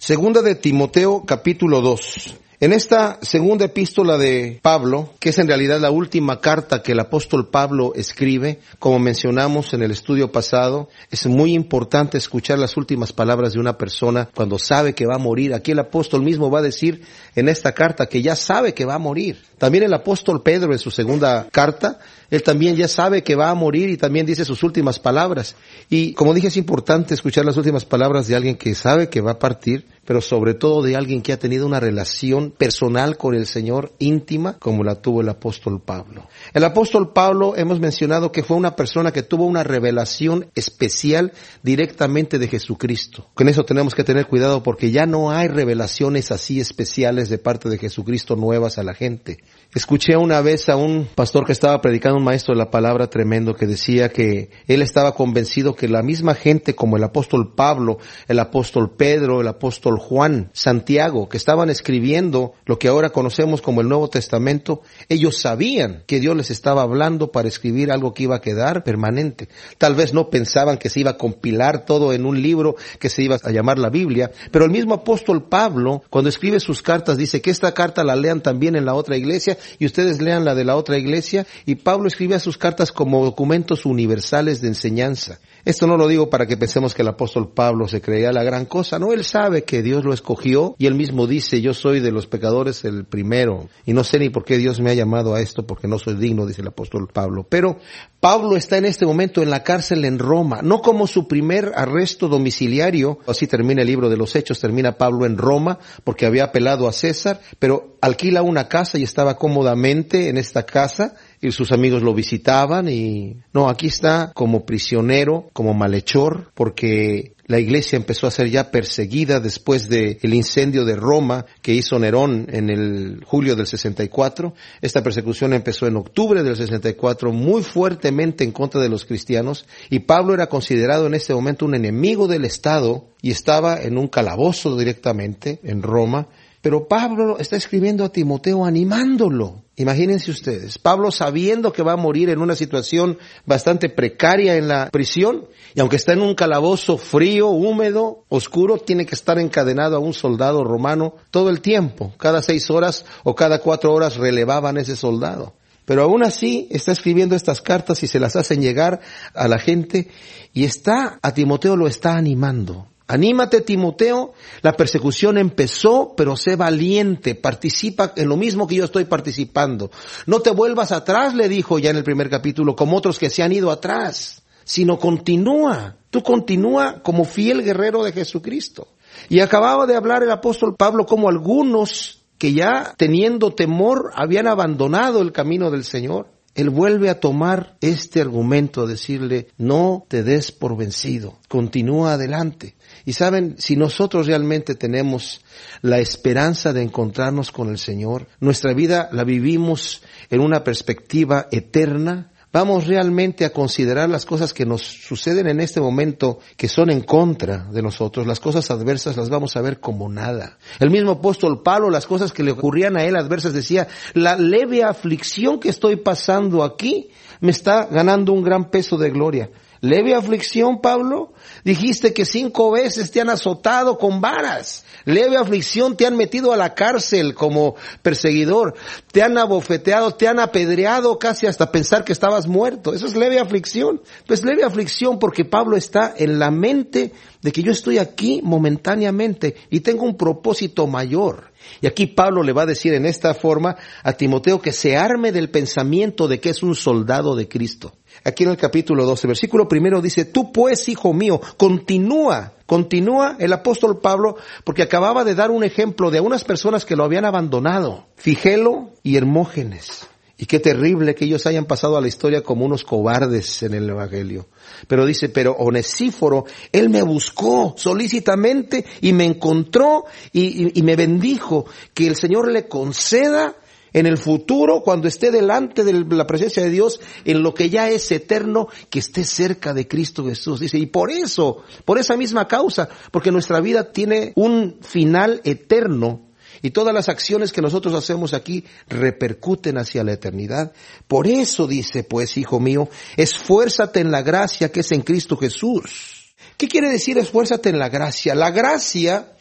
Segunda de Timoteo, capítulo 2. En esta segunda epístola de Pablo, que es en realidad la última carta que el apóstol Pablo escribe, como mencionamos en el estudio pasado, es muy importante escuchar las últimas palabras de una persona cuando sabe que va a morir. Aquí el apóstol mismo va a decir en esta carta que ya sabe que va a morir. También el apóstol Pedro en su segunda carta, él también ya sabe que va a morir y también dice sus últimas palabras. Y como dije, es importante escuchar las últimas palabras de alguien que sabe que va a partir, pero sobre todo de alguien que ha tenido una relación personal con el Señor íntima, como la tuvo el apóstol Pablo. El apóstol Pablo, hemos mencionado que fue una persona que tuvo una revelación especial directamente de Jesucristo. Con eso tenemos que tener cuidado porque ya no hay revelaciones así especiales de parte de Jesucristo nuevas a la gente. Escuché una vez a un pastor que estaba predicando, un maestro de la palabra tremendo, que decía que él estaba convencido que la misma gente como el apóstol Pablo, el apóstol Pedro, el apóstol Juan, Santiago, que estaban escribiendo lo que ahora conocemos como el Nuevo Testamento, ellos sabían que Dios les estaba hablando para escribir algo que iba a quedar permanente. Tal vez no pensaban que se iba a compilar todo en un libro que se iba a llamar la Biblia, pero el mismo apóstol Pablo, cuando escribe sus cartas, dice que esta carta la lean también en la otra iglesia y ustedes lean la de la otra iglesia, y Pablo escribe sus cartas como documentos universales de enseñanza. Esto no lo digo para que pensemos que el apóstol Pablo se creía la gran cosa, no, él sabe que Dios lo escogió y él mismo dice, yo soy de los pecadores el primero y no sé ni por qué Dios me ha llamado a esto porque no soy digno, dice el apóstol Pablo. Pero Pablo está en este momento en la cárcel en Roma, no como su primer arresto domiciliario, así termina el libro de los Hechos, termina Pablo en Roma porque había apelado a César, pero alquila una casa y estaba cómodamente en esta casa y sus amigos lo visitaban y no, aquí está como prisionero, como malhechor, porque la iglesia empezó a ser ya perseguida después del incendio de Roma que hizo Nerón en el julio del 64. Esta persecución empezó en octubre del 64 muy fuertemente en contra de los cristianos y Pablo era considerado en este momento un enemigo del Estado y estaba en un calabozo directamente en Roma. Pero Pablo está escribiendo a Timoteo animándolo. Imagínense ustedes, Pablo sabiendo que va a morir en una situación bastante precaria en la prisión, y aunque está en un calabozo frío, húmedo, oscuro, tiene que estar encadenado a un soldado romano todo el tiempo. Cada 6 horas o cada 4 horas relevaban a ese soldado. Pero aún así está escribiendo estas cartas y se las hacen llegar a la gente, y a Timoteo lo está animando. Anímate, Timoteo, la persecución empezó, pero sé valiente, participa en lo mismo que yo estoy participando. No te vuelvas atrás, le dijo ya en el primer capítulo, como otros que se han ido atrás, sino continúa. Tú continúa como fiel guerrero de Jesucristo. Y acababa de hablar el apóstol Pablo como algunos que ya teniendo temor habían abandonado el camino del Señor. Él vuelve a tomar este argumento, a decirle, no te des por vencido, continúa adelante. Y saben, si nosotros realmente tenemos la esperanza de encontrarnos con el Señor, nuestra vida la vivimos en una perspectiva eterna, vamos realmente a considerar las cosas que nos suceden en este momento que son en contra de nosotros, las cosas adversas las vamos a ver como nada. El mismo apóstol Pablo, las cosas que le ocurrían a él adversas, decía, la leve aflicción que estoy pasando aquí me está ganando un gran peso de gloria. ¿Leve aflicción, Pablo? Dijiste que 5 veces te han azotado con varas. Leve aflicción, te han metido a la cárcel como perseguidor. Te han abofeteado, te han apedreado casi hasta pensar que estabas muerto. Eso es leve aflicción. Pues leve aflicción porque Pablo está en la mente de que yo estoy aquí momentáneamente y tengo un propósito mayor. Y aquí Pablo le va a decir en esta forma a Timoteo que se arme del pensamiento de que es un soldado de Cristo. Aquí en el capítulo 12, versículo 1 dice, tú pues, hijo mío, continúa el apóstol Pablo, porque acababa de dar un ejemplo de unas personas que lo habían abandonado, Figelo y Hermógenes. Y qué terrible que ellos hayan pasado a la historia como unos cobardes en el Evangelio. Pero dice, pero Onesíforo, él me buscó solícitamente y me encontró y me bendijo. Que el Señor le conceda en el futuro, cuando esté delante de la presencia de Dios, en lo que ya es eterno, que esté cerca de Cristo Jesús. Dice, y por eso, por esa misma causa, porque nuestra vida tiene un final eterno, y todas las acciones que nosotros hacemos aquí repercuten hacia la eternidad. Por eso dice, pues, hijo mío, esfuérzate en la gracia que es en Cristo Jesús. ¿Qué quiere decir esfuérzate en la gracia? La gracia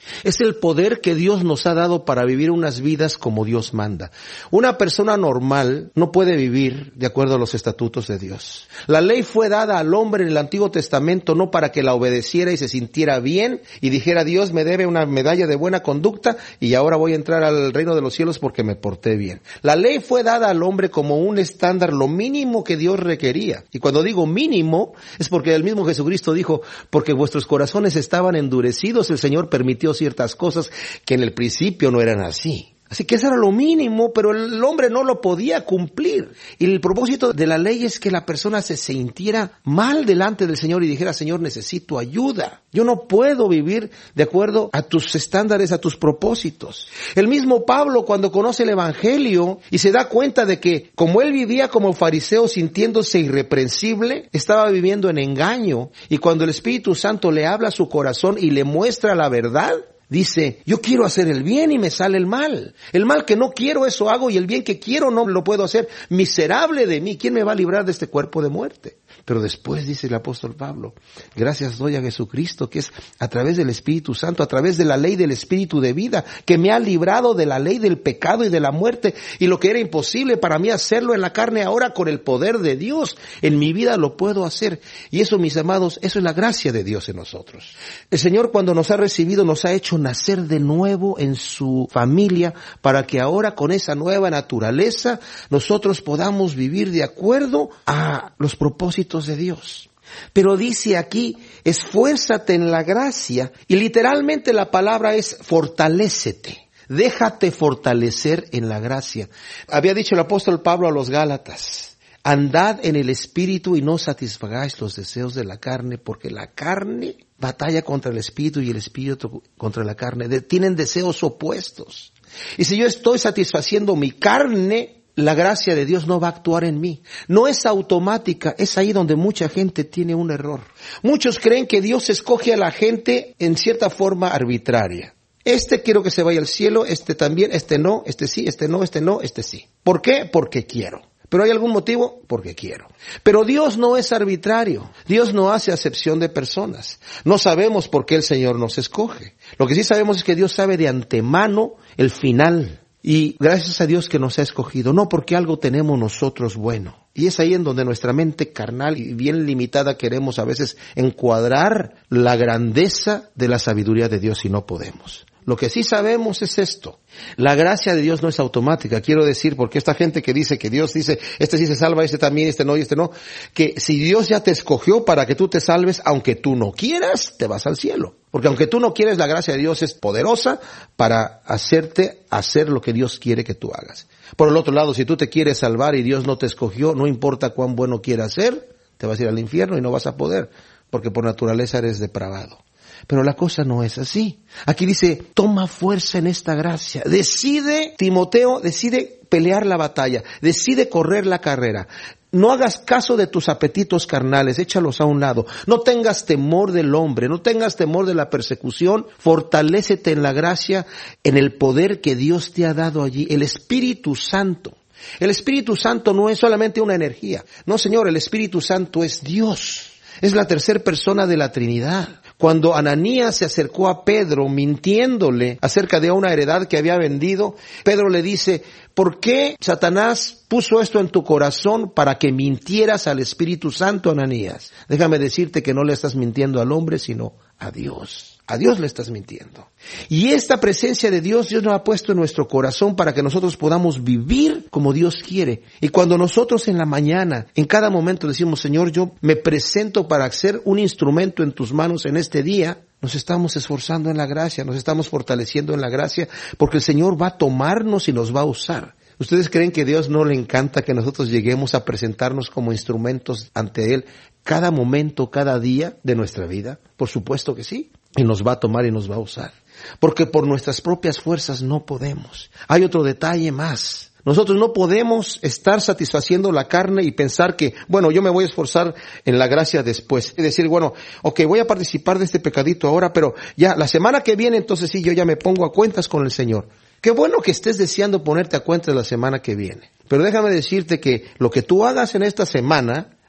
Es el poder que Dios nos ha dado para vivir unas vidas como Dios manda. Una persona normal no puede vivir de acuerdo a los estatutos de Dios. La ley fue dada al hombre en el Antiguo Testamento no para que la obedeciera y se sintiera bien y dijera: Dios me debe una medalla de buena conducta y ahora voy a entrar al reino de los cielos porque me porté bien. La ley fue dada al hombre como un estándar, lo mínimo que Dios requería. Y cuando digo mínimo es porque el mismo Jesucristo dijo: porque vuestros corazones estaban endurecidos, el Señor permitió ciertas cosas que en el principio no eran así. Así que eso era lo mínimo, pero el hombre no lo podía cumplir. Y el propósito de la ley es que la persona se sintiera mal delante del Señor y dijera: Señor, necesito ayuda. Yo no puedo vivir de acuerdo a tus estándares, a tus propósitos. El mismo Pablo, cuando conoce el Evangelio y se da cuenta de que como él vivía como fariseo sintiéndose irreprensible, estaba viviendo en engaño. Y cuando el Espíritu Santo le habla a su corazón y le muestra la verdad, dice: yo quiero hacer el bien y me sale el mal. El mal que no quiero, eso hago, y el bien que quiero no lo puedo hacer. Miserable de mí, ¿quién me va a librar de este cuerpo de muerte? Pero después dice el apóstol Pablo: gracias doy a Jesucristo, que es a través del Espíritu Santo, a través de la ley del Espíritu de vida, que me ha librado de la ley del pecado y de la muerte. Y lo que era imposible para mí hacerlo en la carne, ahora con el poder de Dios en mi vida lo puedo hacer. Y eso, mis amados, eso es la gracia de Dios en nosotros. El Señor, cuando nos ha recibido, nos ha hecho nacer de nuevo en su familia, para que ahora con esa nueva naturaleza nosotros podamos vivir de acuerdo a los propósitos de Dios. Pero dice aquí: esfuérzate en la gracia, y literalmente la palabra es fortalécete. Déjate fortalecer en la gracia. Había dicho el apóstol Pablo a los Gálatas: andad en el Espíritu y no satisfagáis los deseos de la carne, porque la carne batalla contra el Espíritu y el Espíritu contra la carne. Tienen deseos opuestos. Y si yo estoy satisfaciendo mi carne, la gracia de Dios no va a actuar en mí. No es automática. Es ahí donde mucha gente tiene un error. Muchos creen que Dios escoge a la gente en cierta forma arbitraria. Este quiero que se vaya al cielo, este también, este no, este sí, este no, este no, este sí. ¿Por qué? Porque quiero. ¿Pero hay algún motivo? Porque quiero. Pero Dios no es arbitrario. Dios no hace acepción de personas. No sabemos por qué el Señor nos escoge. Lo que sí sabemos es que Dios sabe de antemano el final. Y gracias a Dios que nos ha escogido, no porque algo tenemos nosotros bueno. Y es ahí en donde nuestra mente carnal y bien limitada queremos a veces encuadrar la grandeza de la sabiduría de Dios y no podemos. Lo que sí sabemos es esto: la gracia de Dios no es automática. Quiero decir, porque esta gente que dice que Dios dice, este sí se salva, este también, este no y este no, que si Dios ya te escogió para que tú te salves, aunque tú no quieras, te vas al cielo. Porque aunque tú no quieres, la gracia de Dios es poderosa para hacerte hacer lo que Dios quiere que tú hagas. Por el otro lado, si tú te quieres salvar y Dios no te escogió, no importa cuán bueno quieras ser, te vas a ir al infierno y no vas a poder, porque por naturaleza eres depravado. Pero la cosa no es así. Aquí dice: toma fuerza en esta gracia. Decide, Timoteo, decide pelear la batalla. Decide correr la carrera. No hagas caso de tus apetitos carnales, échalos a un lado. No tengas temor del hombre, no tengas temor de la persecución. Fortalécete en la gracia, en el poder que Dios te ha dado allí. El Espíritu Santo. El Espíritu Santo no es solamente una energía. No, Señor, el Espíritu Santo es Dios. Es la tercera persona de la Trinidad. Cuando Ananías se acercó a Pedro mintiéndole acerca de una heredad que había vendido, Pedro le dice: ¿por qué Satanás puso esto en tu corazón para que mintieras al Espíritu Santo, Ananías? Déjame decirte que no le estás mintiendo al hombre, sino a Dios. A Dios le estás mintiendo. Y esta presencia de Dios, Dios nos ha puesto en nuestro corazón para que nosotros podamos vivir como Dios quiere. Y cuando nosotros en la mañana, en cada momento decimos: Señor, yo me presento para ser un instrumento en tus manos en este día, nos estamos esforzando en la gracia, nos estamos fortaleciendo en la gracia, porque el Señor va a tomarnos y nos va a usar. ¿Ustedes creen que a Dios no le encanta que nosotros lleguemos a presentarnos como instrumentos ante Él cada momento, cada día de nuestra vida? Por supuesto que sí. Y nos va a tomar y nos va a usar. Porque por nuestras propias fuerzas no podemos. Hay otro detalle más. Nosotros no podemos estar satisfaciendo la carne y pensar que, bueno, yo me voy a esforzar en la gracia después. Y decir, bueno, ok, voy a participar de este pecadito ahora, pero ya la semana que viene, entonces sí, yo ya me pongo a cuentas con el Señor. Qué bueno que estés deseando ponerte a cuentas la semana que viene. Pero déjame decirte que lo que tú hagas en esta semana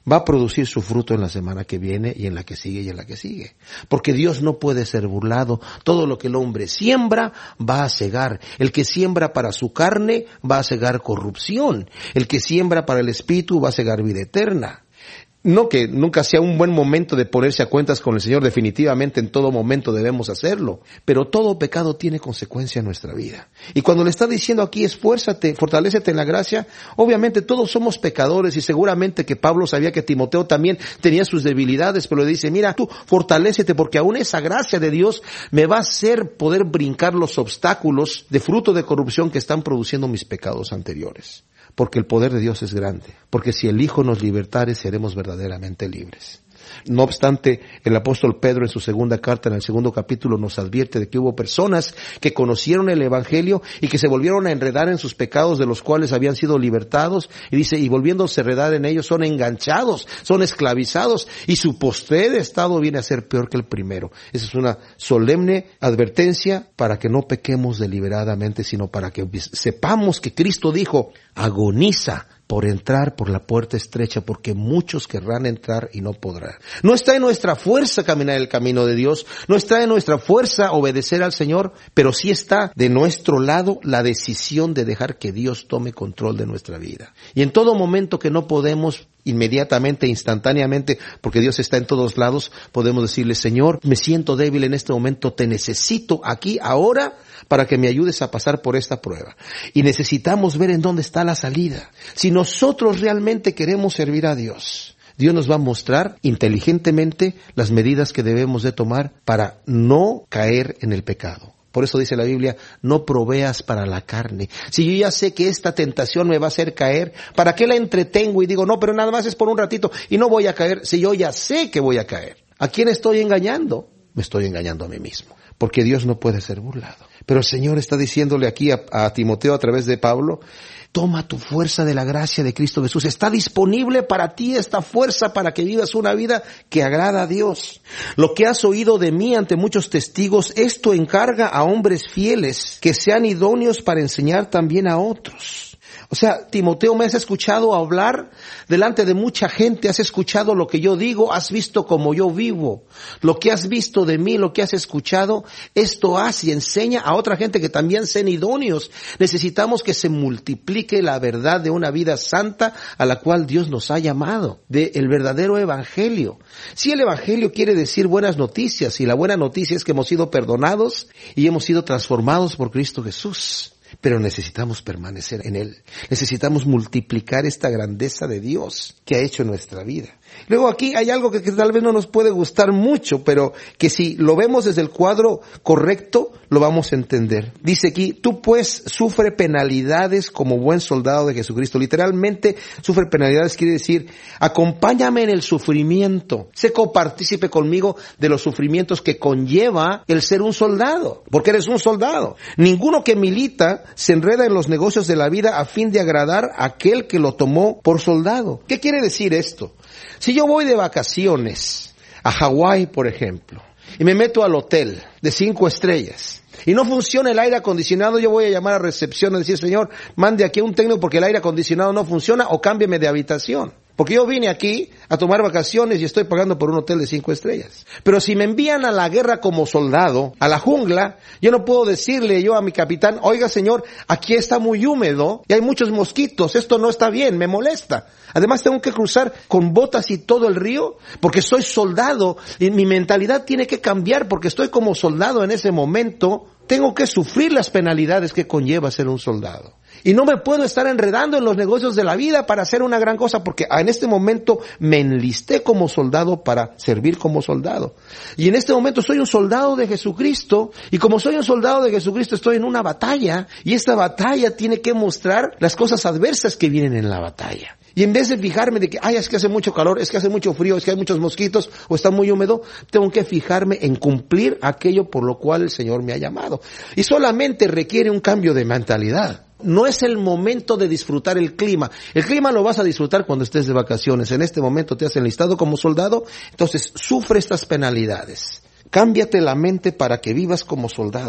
va a producir su fruto en la semana que viene y en la que sigue y en la que sigue. Porque Dios no puede ser burlado. Todo lo que el hombre siembra va a segar. El que siembra para su carne va a segar corrupción. El que siembra para el espíritu va a segar vida eterna. No que nunca sea un buen momento de ponerse a cuentas con el Señor, definitivamente en todo momento debemos hacerlo, pero todo pecado tiene consecuencia en nuestra vida. Y cuando le está diciendo aquí, esfuérzate, fortalécete en la gracia, obviamente todos somos pecadores y seguramente que Pablo sabía que Timoteo también tenía sus debilidades, pero le dice, mira, tú fortalécete porque aún esa gracia de Dios me va a hacer poder brincar los obstáculos de fruto de corrupción que están produciendo mis pecados anteriores. Porque el poder de Dios es grande. Porque si el Hijo nos libertare, seremos verdaderamente libres. No obstante, el apóstol Pedro en su segunda carta, en el 2 capítulo, nos advierte de que hubo personas que conocieron el Evangelio y que se volvieron a enredar en sus pecados de los cuales habían sido libertados. Y dice, y volviéndose a enredar en ellos, son enganchados, son esclavizados, y su postrer estado viene a ser peor que el primero. Esa es una solemne advertencia para que no pequemos deliberadamente, sino para que sepamos que Cristo dijo, agoniza por entrar por la puerta estrecha, porque muchos querrán entrar y no podrán. No está en nuestra fuerza caminar el camino de Dios, no está en nuestra fuerza obedecer al Señor, pero sí está de nuestro lado la decisión de dejar que Dios tome control de nuestra vida. Y en todo momento que no podemos inmediatamente, instantáneamente, porque Dios está en todos lados, podemos decirle, Señor, me siento débil en este momento, te necesito aquí, ahora, para que me ayudes a pasar por esta prueba. Y necesitamos ver en dónde está la salida. Si nosotros realmente queremos servir a Dios, Dios nos va a mostrar inteligentemente las medidas que debemos de tomar para no caer en el pecado. Por eso dice la Biblia, no proveas para la carne. Si yo ya sé que esta tentación me va a hacer caer, ¿para qué la entretengo? Y digo, no, pero nada más es por un ratito y no voy a caer. Si yo ya sé que voy a caer, ¿a quién estoy engañando? Me estoy engañando a mí mismo, porque Dios no puede ser burlado. Pero el Señor está diciéndole aquí a Timoteo a través de Pablo, toma tu fuerza de la gracia de Cristo Jesús. Está disponible para ti esta fuerza para que vivas una vida que agrada a Dios. Lo que has oído de mí ante muchos testigos, esto encarga a hombres fieles que sean idóneos para enseñar también a otros. O sea, Timoteo, me has escuchado hablar delante de mucha gente, has escuchado lo que yo digo, has visto cómo yo vivo. Lo que has visto de mí, lo que has escuchado, esto haz y enseña a otra gente que también sean idóneos. Necesitamos que se multiplique la verdad de una vida santa a la cual Dios nos ha llamado, del verdadero evangelio. Si el evangelio quiere decir buenas noticias, y la buena noticia es que hemos sido perdonados y hemos sido transformados por Cristo Jesús. Pero necesitamos permanecer en Él. Necesitamos multiplicar esta grandeza de Dios que ha hecho en nuestra vida. Luego aquí hay algo que tal vez no nos puede gustar mucho, pero que si lo vemos desde el cuadro correcto, lo vamos a entender. Dice aquí, tú pues sufre penalidades como buen soldado de Jesucristo. Literalmente, sufre penalidades quiere decir, acompáñame en el sufrimiento. Sé copartícipe conmigo de los sufrimientos que conlleva el ser un soldado, porque eres un soldado. Ninguno que milita se enreda en los negocios de la vida a fin de agradar a aquel que lo tomó por soldado. ¿Qué quiere decir esto? Si yo voy de vacaciones a Hawái, por ejemplo, y me meto al hotel de 5 estrellas, y no funciona el aire acondicionado, yo voy a llamar a recepción y decir, señor, mande aquí un técnico porque el aire acondicionado no funciona o cámbiame de habitación. Porque yo vine aquí a tomar vacaciones y estoy pagando por un hotel de 5 estrellas. Pero si me envían a la guerra como soldado, a la jungla, yo no puedo decirle yo a mi capitán, oiga señor, aquí está muy húmedo y hay muchos mosquitos, esto no está bien, me molesta. Además tengo que cruzar con botas y todo el río porque soy soldado y mi mentalidad tiene que cambiar porque estoy como soldado en ese momento. Tengo que sufrir las penalidades que conlleva ser un soldado. Y no me puedo estar enredando en los negocios de la vida para hacer una gran cosa, porque en este momento me enlisté como soldado para servir como soldado. Y en este momento soy un soldado de Jesucristo, y como soy un soldado de Jesucristo estoy en una batalla, y esta batalla tiene que mostrar las cosas adversas que vienen en la batalla. Y en vez de fijarme de que, es que hace mucho calor, es que hace mucho frío, es que hay muchos mosquitos, o está muy húmedo, tengo que fijarme en cumplir aquello por lo cual el Señor me ha llamado. Y solamente requiere un cambio de mentalidad. No es el momento de disfrutar el clima. El clima lo vas a disfrutar cuando estés de vacaciones. En este momento te has enlistado como soldado, entonces sufre estas penalidades. Cámbiate la mente para que vivas como soldado.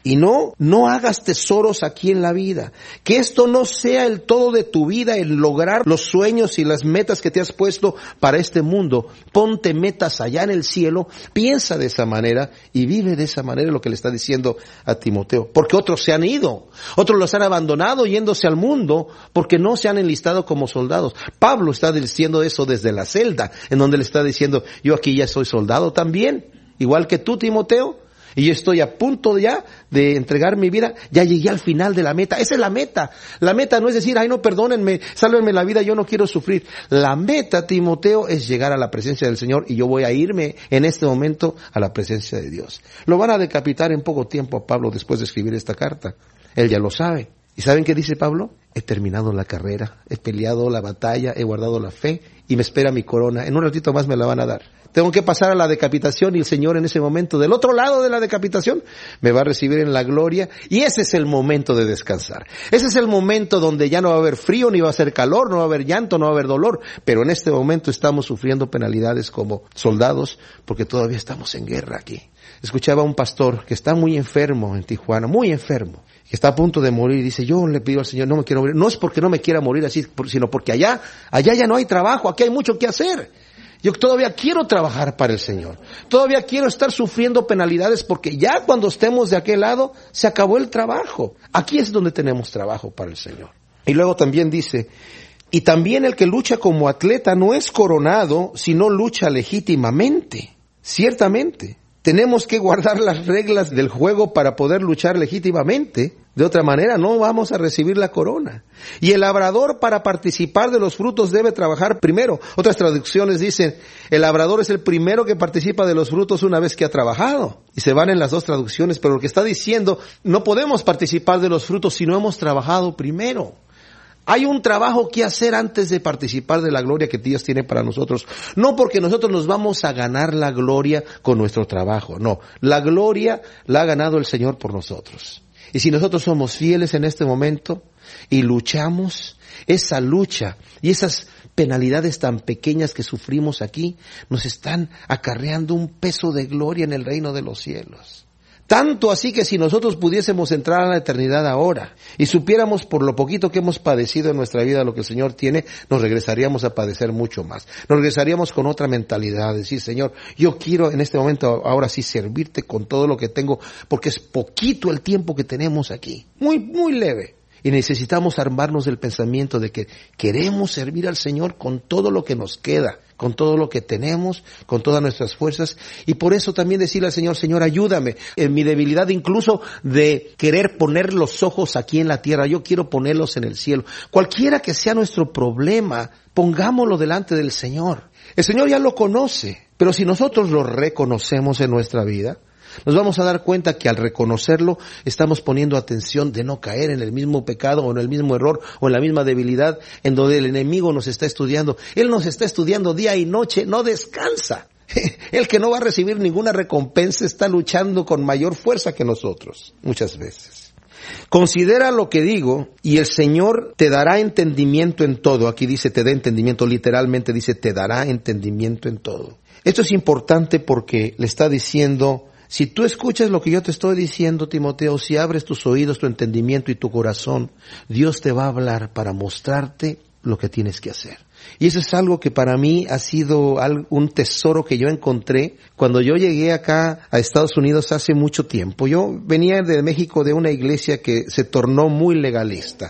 Y no hagas tesoros aquí en la vida. Que esto no sea el todo de tu vida, el lograr los sueños y las metas que te has puesto para este mundo. Ponte metas allá en el cielo, piensa de esa manera y vive de esa manera, lo que le está diciendo a Timoteo. Porque otros se han ido, otros los han abandonado yéndose al mundo porque no se han enlistado como soldados. Pablo está diciendo eso desde la celda, en donde le está diciendo, yo aquí ya soy soldado también, igual que tú, Timoteo. Y yo estoy a punto ya de entregar mi vida, ya llegué al final de la meta. Esa es la meta. La meta no es decir, ay no, perdónenme, sálvenme la vida, yo no quiero sufrir. La meta, Timoteo, es llegar a la presencia del Señor y yo voy a irme en este momento a la presencia de Dios. Lo van a decapitar en poco tiempo a Pablo después de escribir esta carta. Él ya lo sabe. ¿Y saben qué dice Pablo? He terminado la carrera, he peleado la batalla, he guardado la fe y me espera mi corona. En un ratito más me la van a dar. Tengo que pasar a la decapitación y el Señor en ese momento, del otro lado de la decapitación, me va a recibir en la gloria y ese es el momento de descansar. Ese es el momento donde ya no va a haber frío, ni va a haber calor, no va a haber llanto, no va a haber dolor. Pero en este momento estamos sufriendo penalidades como soldados porque todavía estamos en guerra aquí. Escuchaba a un pastor que está muy enfermo en Tijuana, muy enfermo, que está a punto de morir y dice, yo le pido al Señor, no me quiero morir. No es porque no me quiera morir así, sino porque allá ya no hay trabajo, aquí hay mucho que hacer. Yo todavía quiero trabajar para el Señor. Todavía quiero estar sufriendo penalidades porque ya cuando estemos de aquel lado se acabó el trabajo. Aquí es donde tenemos trabajo para el Señor. Y luego también dice, y también el que lucha como atleta no es coronado, sino lucha legítimamente. Ciertamente. Tenemos que guardar las reglas del juego para poder luchar legítimamente. De otra manera no vamos a recibir la corona. Y el labrador para participar de los frutos debe trabajar primero. Otras traducciones dicen, el labrador es el primero que participa de los frutos una vez que ha trabajado. Y se van en las dos traducciones, pero lo que está diciendo, no podemos participar de los frutos si no hemos trabajado primero. Hay un trabajo que hacer antes de participar de la gloria que Dios tiene para nosotros. No porque nosotros nos vamos a ganar la gloria con nuestro trabajo. No, la gloria la ha ganado el Señor por nosotros. Y si nosotros somos fieles en este momento y luchamos, esa lucha y esas penalidades tan pequeñas que sufrimos aquí nos están acarreando un peso de gloria en el reino de los cielos. Tanto así que si nosotros pudiésemos entrar a la eternidad ahora y supiéramos por lo poquito que hemos padecido en nuestra vida lo que el Señor tiene, nos regresaríamos a padecer mucho más. Nos regresaríamos con otra mentalidad, decir, Señor, yo quiero en este momento ahora sí servirte con todo lo que tengo, porque es poquito el tiempo que tenemos aquí, muy, muy leve. Y necesitamos armarnos del pensamiento de que queremos servir al Señor con todo lo que nos queda, con todo lo que tenemos, con todas nuestras fuerzas. Y por eso también decirle al Señor, Señor, ayúdame en mi debilidad incluso de querer poner los ojos aquí en la tierra. Yo quiero ponerlos en el cielo. Cualquiera que sea nuestro problema, pongámoslo delante del Señor. El Señor ya lo conoce, pero si nosotros lo reconocemos en nuestra vida, nos vamos a dar cuenta que al reconocerlo estamos poniendo atención de no caer en el mismo pecado o en el mismo error o en la misma debilidad en donde el enemigo nos está estudiando. Él nos está estudiando día y noche, no descansa. El que no va a recibir ninguna recompensa está luchando con mayor fuerza que nosotros, muchas veces. Considera lo que digo y el Señor te dará entendimiento en todo. Aquí dice te da entendimiento, literalmente dice te dará entendimiento en todo. Esto es importante porque le está diciendo, si tú escuchas lo que yo te estoy diciendo, Timoteo, si abres tus oídos, tu entendimiento y tu corazón, Dios te va a hablar para mostrarte lo que tienes que hacer. Y eso es algo que para mí ha sido un tesoro que yo encontré cuando yo llegué acá a Estados Unidos hace mucho tiempo. Yo venía de México de una iglesia que se tornó muy legalista.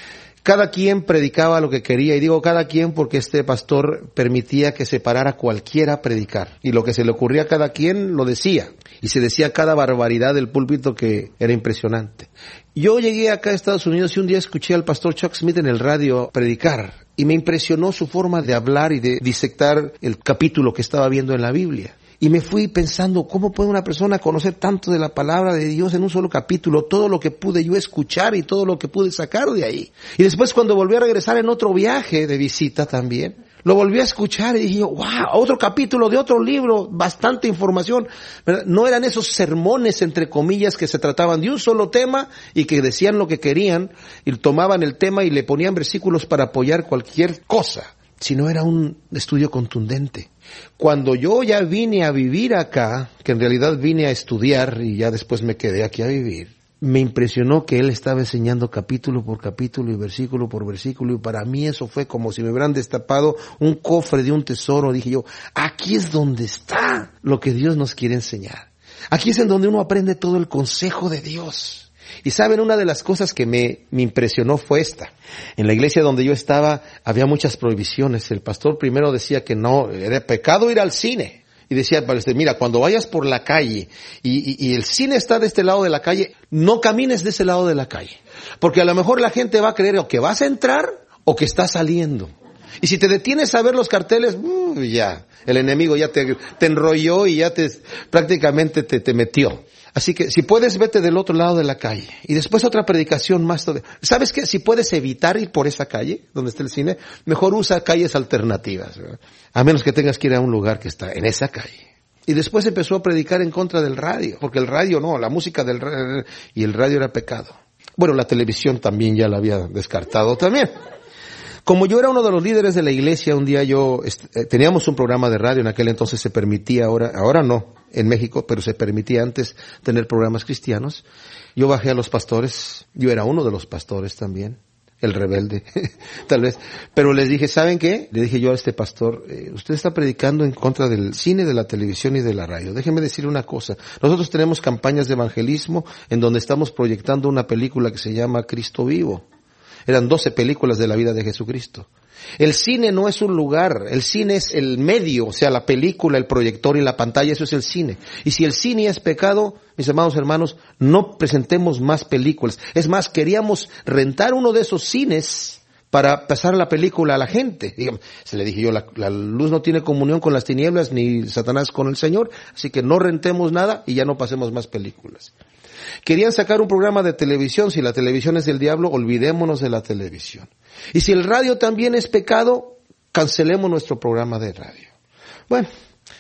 Cada quien predicaba lo que quería, y digo cada quien porque este pastor permitía que se parara cualquiera a predicar. Y lo que se le ocurría a cada quien lo decía. Y se decía cada barbaridad del púlpito que era impresionante. Yo llegué acá a Estados Unidos y un día escuché al pastor Chuck Smith en el radio predicar. Y me impresionó su forma de hablar y de disectar el capítulo que estaba viendo en la Biblia. Y me fui pensando, ¿cómo puede una persona conocer tanto de la palabra de Dios en un solo capítulo? Todo lo que pude yo escuchar y todo lo que pude sacar de ahí. Y después cuando volví a regresar en otro viaje de visita también, lo volví a escuchar y dije, wow, otro capítulo de otro libro, bastante información. No eran esos sermones, entre comillas, que se trataban de un solo tema y que decían lo que querían y tomaban el tema y le ponían versículos para apoyar cualquier cosa, sino era un estudio contundente. Cuando yo ya vine a vivir acá, que en realidad vine a estudiar y ya después me quedé aquí a vivir, me impresionó que él estaba enseñando capítulo por capítulo y versículo por versículo, y para mí eso fue como si me hubieran destapado un cofre de un tesoro. Dije yo, aquí es donde está lo que Dios nos quiere enseñar. Aquí es en donde uno aprende todo el consejo de Dios. Y saben, una de las cosas que me impresionó fue esta. En la iglesia donde yo estaba había muchas prohibiciones. El pastor primero decía que no, era pecado ir al cine. Y decía, mira, cuando vayas por la calle y el cine está de este lado de la calle, no camines de ese lado de la calle. Porque a lo mejor la gente va a creer o que vas a entrar o que estás saliendo. Y si te detienes a ver los carteles, ya, el enemigo ya te enrolló y ya prácticamente te metió. Así que si puedes, vete del otro lado de la calle. Y después otra predicación más. ¿Sabes qué? Si puedes evitar ir por esa calle, donde está el cine, mejor usa calles alternativas, ¿verdad? A menos que tengas que ir a un lugar que está en esa calle. Y después empezó a predicar en contra del radio, porque el radio no, la música del radio, y el radio era pecado. Bueno, la televisión también ya la había descartado también. Como yo era uno de los líderes de la iglesia, un día teníamos un programa de radio, en aquel entonces se permitía, ahora no, en México, pero se permitía antes tener programas cristianos. Yo bajé a los pastores, yo era uno de los pastores también, el rebelde, tal vez, pero les dije, ¿saben qué? Le dije yo a este pastor, usted está predicando en contra del cine, de la televisión y de la radio. Déjeme decir una cosa, nosotros tenemos campañas de evangelismo en donde estamos proyectando una película que se llama Cristo Vivo. Eran 12 películas de la vida de Jesucristo. El cine no es un lugar, el cine es el medio, o sea, la película, el proyector y la pantalla, eso es el cine. Y si el cine es pecado, mis amados hermanos, no presentemos más películas. Es más, queríamos rentar uno de esos cines para pasar la película a la gente. Digamos, se le dije yo, la luz no tiene comunión con las tinieblas, ni Satanás con el Señor, así que no rentemos nada y ya no pasemos más películas. Querían sacar un programa de televisión. Si la televisión es del diablo, olvidémonos de la televisión. Y si el radio también es pecado, cancelemos nuestro programa de radio. Bueno,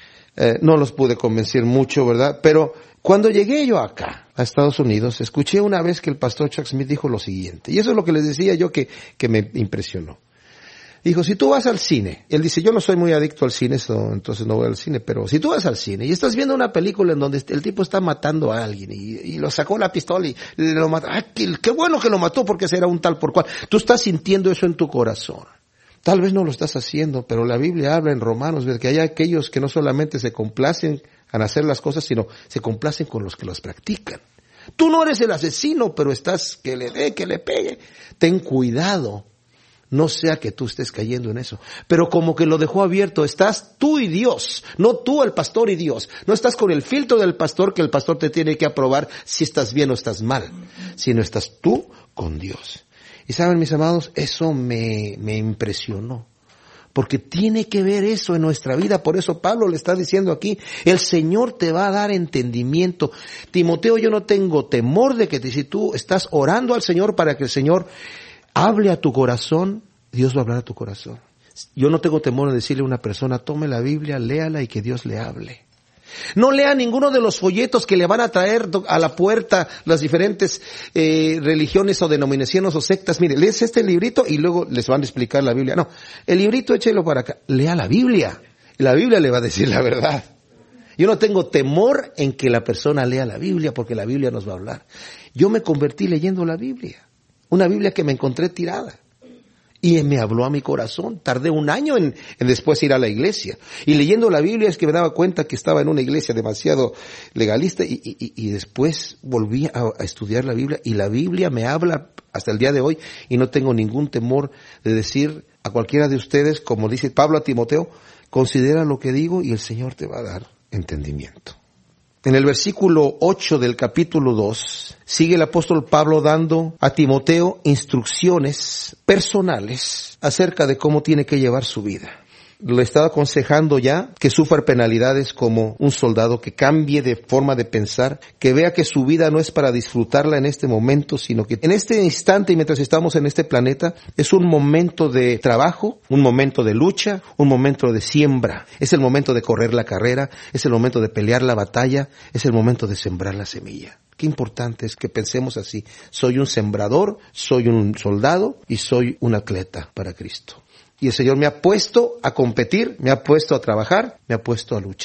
no los pude convencer mucho, ¿verdad? Pero cuando llegué yo acá, a Estados Unidos, escuché una vez que el pastor Chuck Smith dijo lo siguiente. Y eso es lo que les decía yo que me impresionó. Dijo, si tú vas al cine, él dice, yo no soy muy adicto al cine, entonces no voy al cine, pero si tú vas al cine y estás viendo una película en donde el tipo está matando a alguien y lo sacó la pistola y lo mató, qué bueno que lo mató porque será un tal por cual. Tú estás sintiendo eso en tu corazón. Tal vez no lo estás haciendo, pero la Biblia habla en Romanos de que hay aquellos que no solamente se complacen al hacer las cosas, sino se complacen con los que las practican. Tú no eres el asesino, pero estás que le dé, que le pegue. Ten cuidado. No sea que tú estés cayendo en eso. Pero como que lo dejó abierto, estás tú y Dios, no tú, el pastor y Dios. No estás con el filtro del pastor que el pastor te tiene que aprobar si estás bien o estás mal, sino estás tú con Dios. Y saben, mis amados, eso me impresionó. Porque tiene que ver eso en nuestra vida. Por eso Pablo le está diciendo aquí, el Señor te va a dar entendimiento. Timoteo, yo no tengo temor de que si tú estás orando al Señor para que el Señor hable a tu corazón, Dios va a hablar a tu corazón. Yo no tengo temor de decirle a una persona, tome la Biblia, léala y que Dios le hable. No lea ninguno de los folletos que le van a traer a la puerta las diferentes religiones o denominaciones o sectas. Mire, lees este librito y luego les van a explicar la Biblia. No, el librito échelo para acá. Lea la Biblia. Y la Biblia le va a decir la verdad. Yo no tengo temor en que la persona lea la Biblia porque la Biblia nos va a hablar. Yo me convertí leyendo la Biblia. Una Biblia que me encontré tirada. Y me habló a mi corazón. Tardé un año en después ir a la iglesia. Y leyendo la Biblia es que me daba cuenta que estaba en una iglesia demasiado legalista. Y después volví a estudiar la Biblia. Y la Biblia me habla hasta el día de hoy. Y no tengo ningún temor de decir a cualquiera de ustedes, como dice Pablo a Timoteo, considera lo que digo y el Señor te va a dar entendimiento. En el versículo 8 del capítulo 2, sigue el apóstol Pablo dando a Timoteo instrucciones personales acerca de cómo tiene que llevar su vida. Le estaba aconsejando ya que sufra penalidades como un soldado, que cambie de forma de pensar, que vea que su vida no es para disfrutarla en este momento, sino que en este instante y mientras estamos en este planeta es un momento de trabajo, un momento de lucha, un momento de siembra. Es el momento de correr la carrera, es el momento de pelear la batalla, es el momento de sembrar la semilla. Qué importante es que pensemos así. Soy un sembrador, soy un soldado y soy un atleta para Cristo. Y el Señor me ha puesto a competir, me ha puesto a trabajar, me ha puesto a luchar.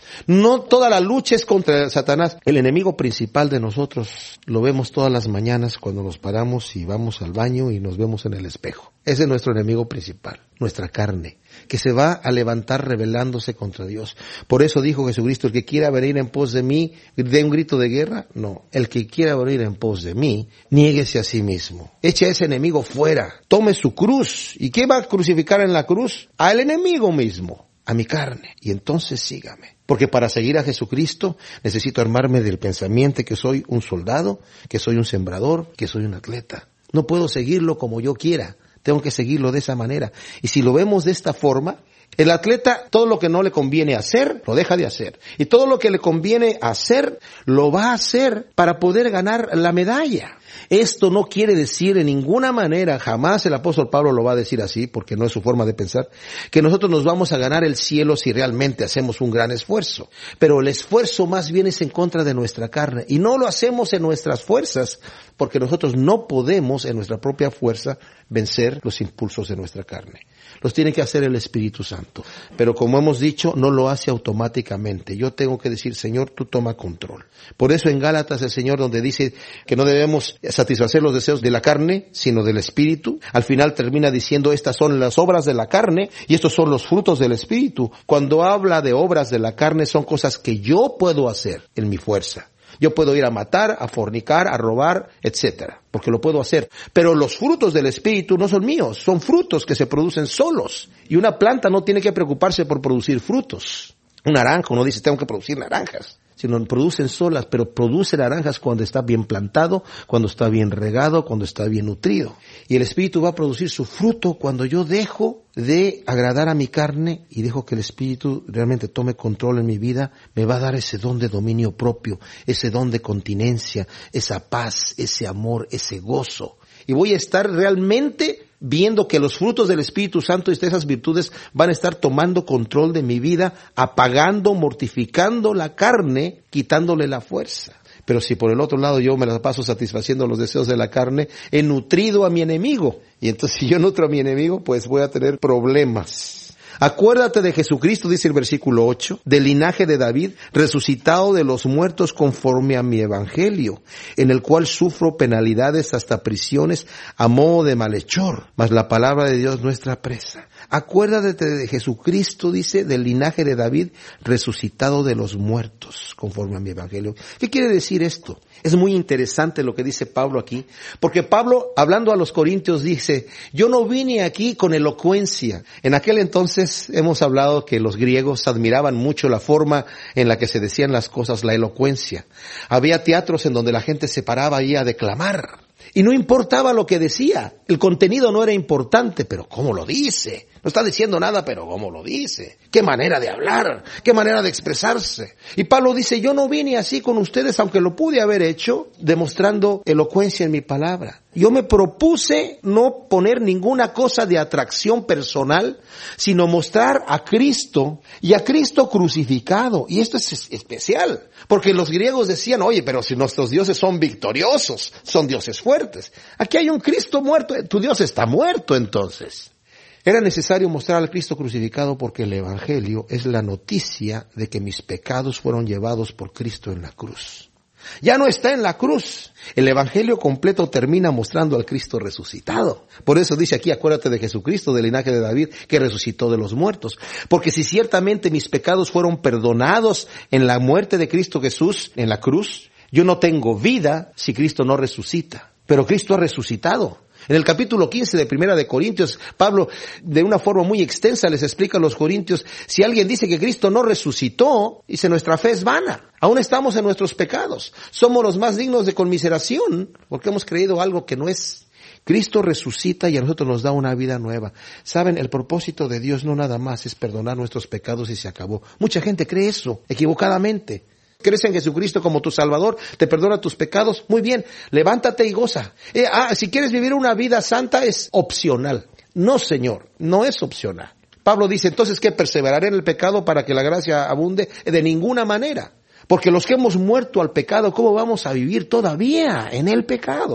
No toda la lucha es contra Satanás. El enemigo principal de nosotros lo vemos todas las mañanas cuando nos paramos y vamos al baño y nos vemos en el espejo. Ese es nuestro enemigo principal, nuestra carne, que se va a levantar rebelándose contra Dios. Por eso dijo Jesucristo, el que quiera venir en pos de mí, ¿dé un grito de guerra? No, el que quiera venir en pos de mí, niéguese a sí mismo. Eche a ese enemigo fuera, tome su cruz. ¿Y qué va a crucificar en la cruz? Al enemigo mismo, a mi carne. Y entonces sígame. Porque para seguir a Jesucristo necesito armarme del pensamiento que soy un soldado, que soy un sembrador, que soy un atleta. No puedo seguirlo como yo quiera. Tengo que seguirlo de esa manera. Y si lo vemos de esta forma, el atleta, todo lo que no le conviene hacer, lo deja de hacer. Y todo lo que le conviene hacer, lo va a hacer para poder ganar la medalla. Esto no quiere decir en ninguna manera, jamás el apóstol Pablo lo va a decir así, porque no es su forma de pensar, que nosotros nos vamos a ganar el cielo si realmente hacemos un gran esfuerzo. Pero el esfuerzo más bien es en contra de nuestra carne. Y no lo hacemos en nuestras fuerzas, porque nosotros no podemos en nuestra propia fuerza vencer los impulsos de nuestra carne. Los tiene que hacer el Espíritu Santo. Pero como hemos dicho, no lo hace automáticamente. Yo tengo que decir, Señor, tú toma control. Por eso en Gálatas el Señor, donde dice que no debemos satisfacer los deseos de la carne, sino del Espíritu, al final termina diciendo, estas son las obras de la carne y estos son los frutos del Espíritu. Cuando habla de obras de la carne, son cosas que yo puedo hacer en mi fuerza. Yo puedo ir a matar, a fornicar, a robar, etcétera, porque lo puedo hacer. Pero los frutos del Espíritu no son míos, son frutos que se producen solos. Y una planta no tiene que preocuparse por producir frutos. Un naranja, uno dice, tengo que producir naranjas. Sino producen solas, pero produce naranjas cuando está bien plantado, cuando está bien regado, cuando está bien nutrido. Y el Espíritu va a producir su fruto cuando yo dejo de agradar a mi carne y dejo que el Espíritu realmente tome control en mi vida. Me va a dar ese don de dominio propio, ese don de continencia, esa paz, ese amor, ese gozo. Y voy a estar realmente viendo que los frutos del Espíritu Santo y esas virtudes van a estar tomando control de mi vida, apagando, mortificando la carne, quitándole la fuerza. Pero si por el otro lado yo me la paso satisfaciendo los deseos de la carne, he nutrido a mi enemigo. Y entonces si yo nutro a mi enemigo, pues voy a tener problemas. Acuérdate de Jesucristo, dice el versículo 8, del linaje de David, resucitado de los muertos conforme a mi evangelio, en el cual sufro penalidades hasta prisiones a modo de malhechor, mas la palabra de Dios nuestra presa. Acuérdate de Jesucristo, dice, del linaje de David, resucitado de los muertos, conforme a mi evangelio. ¿Qué quiere decir esto? Es muy interesante lo que dice Pablo aquí, porque Pablo, hablando a los corintios, dice, yo no vine aquí con elocuencia. En aquel entonces hemos hablado que los griegos admiraban mucho la forma en la que se decían las cosas, la elocuencia. Había teatros en donde la gente se paraba ahí a declamar. Y no importaba lo que decía, el contenido no era importante, pero ¿cómo lo dice? No está diciendo nada, pero ¿cómo lo dice? ¿Qué manera de hablar? ¿Qué manera de expresarse? Y Pablo dice, yo no vine así con ustedes, aunque lo pude haber hecho, demostrando elocuencia en mi palabra. Yo me propuse no poner ninguna cosa de atracción personal, sino mostrar a Cristo y a Cristo crucificado. Y esto es especial, porque los griegos decían, oye, pero si nuestros dioses son victoriosos, son dioses fuertes. Aquí hay un Cristo muerto, tu Dios está muerto entonces. Era necesario mostrar al Cristo crucificado porque el Evangelio es la noticia de que mis pecados fueron llevados por Cristo en la cruz. Ya no está en la cruz. El Evangelio completo termina mostrando al Cristo resucitado. Por eso dice aquí, acuérdate de Jesucristo, del linaje de David, que resucitó de los muertos. Porque si ciertamente mis pecados fueron perdonados en la muerte de Cristo Jesús en la cruz, yo no tengo vida si Cristo no resucita. Pero Cristo ha resucitado. En el capítulo 15 de Primera de Corintios, Pablo, de una forma muy extensa, les explica a los corintios, si alguien dice que Cristo no resucitó, dice, nuestra fe es vana. Aún estamos en nuestros pecados. Somos los más dignos de conmiseración, porque hemos creído algo que no es. Cristo resucita y a nosotros nos da una vida nueva. Saben, el propósito de Dios no nada más es perdonar nuestros pecados y se acabó. Mucha gente cree eso, equivocadamente. ¿Crees en Jesucristo como tu Salvador? ¿Te perdona tus pecados? Muy bien, levántate y goza. Si quieres vivir una vida santa es opcional. No, Señor, no es opcional. Pablo dice, entonces, ¿qué? ¿Perseveraré en el pecado para que la gracia abunde? De ninguna manera. Porque los que hemos muerto al pecado, ¿cómo vamos a vivir todavía en el pecado?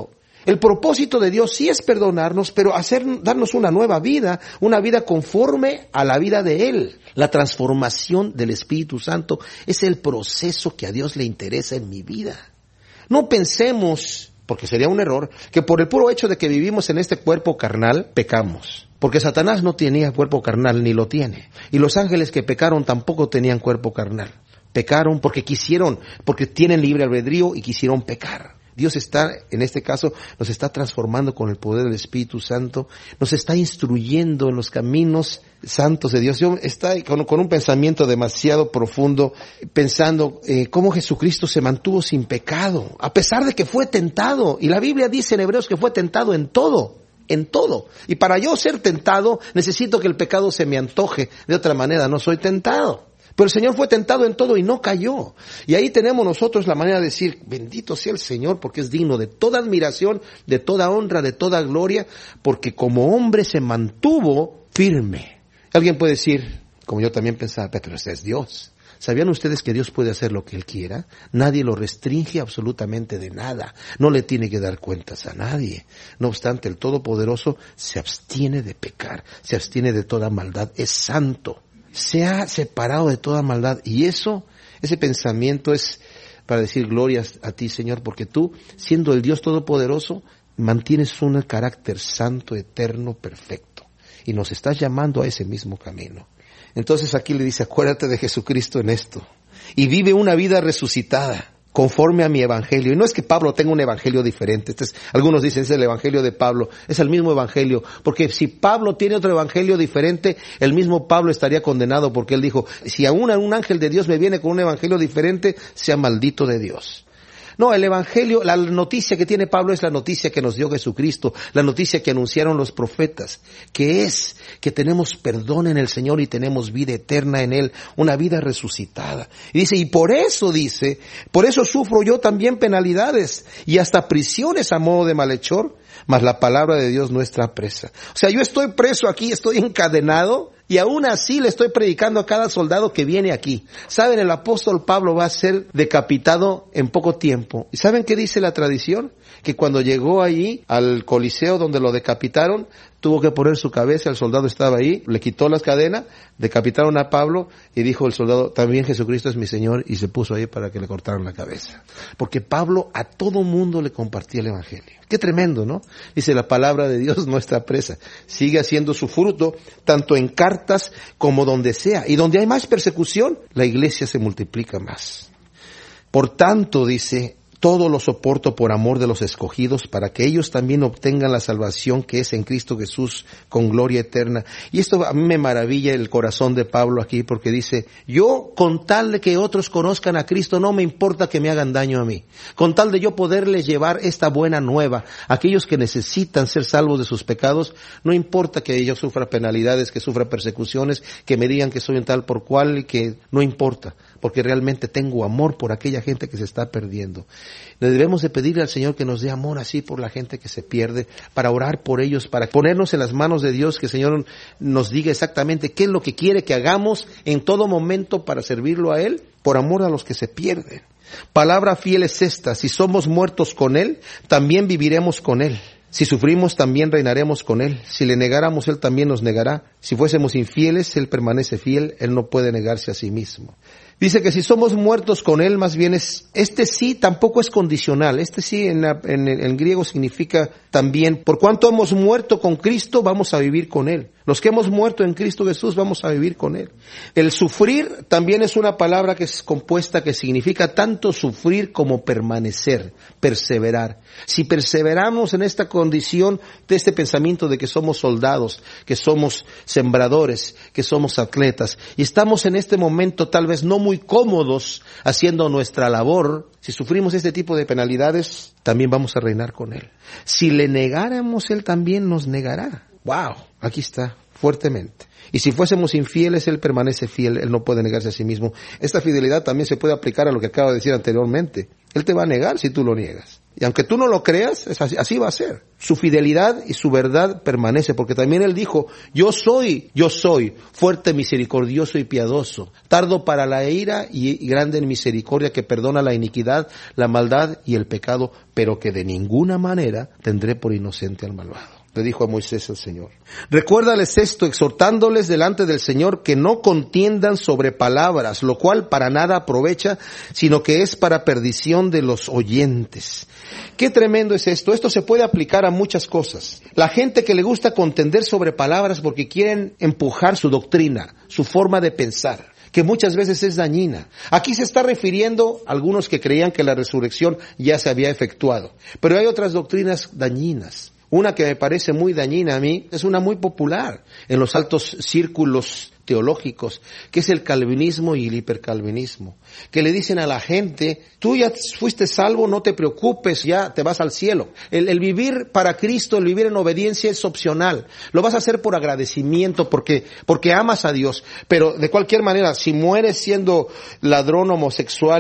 El propósito de Dios sí es perdonarnos, pero darnos una nueva vida, una vida conforme a la vida de Él. La transformación del Espíritu Santo es el proceso que a Dios le interesa en mi vida. No pensemos, porque sería un error, que por el puro hecho de que vivimos en este cuerpo carnal, pecamos. Porque Satanás no tenía cuerpo carnal, ni lo tiene. Y los ángeles que pecaron tampoco tenían cuerpo carnal. Pecaron porque tienen libre albedrío y quisieron pecar. Dios está, en este caso, nos está transformando con el poder del Espíritu Santo, nos está instruyendo en los caminos santos de Dios. Yo estoy con un pensamiento demasiado profundo, pensando cómo Jesucristo se mantuvo sin pecado, a pesar de que fue tentado. Y la Biblia dice en Hebreos que fue tentado en todo. En todo. Y para yo ser tentado, necesito que el pecado se me antoje. De otra manera, no soy tentado. Pero el Señor fue tentado en todo y no cayó. Y ahí tenemos nosotros la manera de decir, bendito sea el Señor, porque es digno de toda admiración, de toda honra, de toda gloria, porque como hombre se mantuvo firme. Alguien puede decir, como yo también pensaba, pero este es Dios. ¿Sabían ustedes que Dios puede hacer lo que Él quiera? Nadie lo restringe absolutamente de nada. No le tiene que dar cuentas a nadie. No obstante, el Todopoderoso se abstiene de pecar, se abstiene de toda maldad, es santo. Se ha separado de toda maldad y ese pensamiento es para decir glorias a ti, Señor, porque tú, siendo el Dios Todopoderoso, mantienes un carácter santo, eterno, perfecto y nos estás llamando a ese mismo camino. Entonces aquí le dice, acuérdate de Jesucristo en esto y vive una vida resucitada conforme a mi evangelio. Y no es que Pablo tenga un evangelio diferente. Algunos dicen, es el evangelio de Pablo. Es el mismo evangelio. Porque si Pablo tiene otro evangelio diferente, el mismo Pablo estaría condenado, porque él dijo, si aún un ángel de Dios me viene con un evangelio diferente, sea maldito de Dios. No, el evangelio, la noticia que tiene Pablo es la noticia que nos dio Jesucristo, la noticia que anunciaron los profetas, que es que tenemos perdón en el Señor y tenemos vida eterna en Él, una vida resucitada. Y dice, por eso sufro yo también penalidades y hasta prisiones a modo de malhechor, mas la palabra de Dios no está presa. O sea, yo estoy preso aquí, estoy encadenado, y aún así le estoy predicando a cada soldado que viene aquí. ¿Saben? El apóstol Pablo va a ser decapitado en poco tiempo. ¿Y saben qué dice la tradición? Que cuando llegó allí al Coliseo donde lo decapitaron, tuvo que poner su cabeza, el soldado estaba ahí, le quitó las cadenas, decapitaron a Pablo y dijo el soldado, también Jesucristo es mi Señor, y se puso ahí para que le cortaran la cabeza. Porque Pablo a todo mundo le compartía el evangelio. Qué tremendo, ¿no? Dice, la palabra de Dios no está presa, sigue haciendo su fruto, tanto en cartas como donde sea. Y donde hay más persecución, la iglesia se multiplica más. Por tanto, dice, todo lo soporto por amor de los escogidos, para que ellos también obtengan la salvación que es en Cristo Jesús con gloria eterna. Y esto a mí me maravilla el corazón de Pablo aquí, porque dice, yo con tal de que otros conozcan a Cristo, no me importa que me hagan daño a mí. Con tal de yo poderles llevar esta buena nueva a aquellos que necesitan ser salvos de sus pecados, no importa que yo sufra penalidades, que sufra persecuciones, que me digan que soy un tal por cual, y que no importa, porque realmente tengo amor por aquella gente que se está perdiendo. Le debemos de pedirle al Señor que nos dé amor así por la gente que se pierde, para orar por ellos, para ponernos en las manos de Dios, que el Señor nos diga exactamente qué es lo que quiere que hagamos en todo momento para servirlo a Él, por amor a los que se pierden. Palabra fiel es esta: si somos muertos con Él, también viviremos con Él. Si sufrimos, también reinaremos con Él. Si le negáramos, Él también nos negará. Si fuésemos infieles, Él permanece fiel. Él no puede negarse a sí mismo. Dice que si somos muertos con Él, más bien este sí tampoco es condicional. Este sí en griego significa también, por cuanto hemos muerto con Cristo, vamos a vivir con Él. Los que hemos muerto en Cristo Jesús, vamos a vivir con Él. El sufrir también es una palabra que es compuesta, que significa tanto sufrir como permanecer, perseverar. Si perseveramos en esta condición de este pensamiento de que somos soldados, que somos sembradores, que somos atletas, y estamos en este momento tal vez no muy cómodos haciendo nuestra labor, si sufrimos este tipo de penalidades, también vamos a reinar con Él. Si le negáramos, Él también nos negará. ¡Wow! Aquí está, fuertemente. Y si fuésemos infieles, Él permanece fiel, Él no puede negarse a sí mismo. Esta fidelidad también se puede aplicar a lo que acabo de decir anteriormente. Él te va a negar si tú lo niegas. Y aunque tú no lo creas, así va a ser. Su fidelidad y su verdad permanece, porque también Él dijo, yo soy fuerte, misericordioso y piadoso, tardo para la ira y grande en misericordia, que perdona la iniquidad, la maldad y el pecado, pero que de ninguna manera tendré por inocente al malvado. Le dijo a Moisés el Señor. Recuérdales esto, exhortándoles delante del Señor que no contiendan sobre palabras, lo cual para nada aprovecha, sino que es para perdición de los oyentes. Qué tremendo es esto. Esto se puede aplicar a muchas cosas. La gente que le gusta contender sobre palabras porque quieren empujar su doctrina, su forma de pensar, que muchas veces es dañina. Aquí se está refiriendo a algunos que creían que la resurrección ya se había efectuado. Pero hay otras doctrinas dañinas. Una que me parece muy dañina a mí, es una muy popular en los altos círculos teológicos, que es el calvinismo y el hipercalvinismo, que le dicen a la gente, tú ya fuiste salvo, no te preocupes, ya te vas al cielo. El vivir para Cristo, el vivir en obediencia es opcional. Lo vas a hacer por agradecimiento, porque amas a Dios. Pero de cualquier manera, si mueres siendo ladrón, homosexual,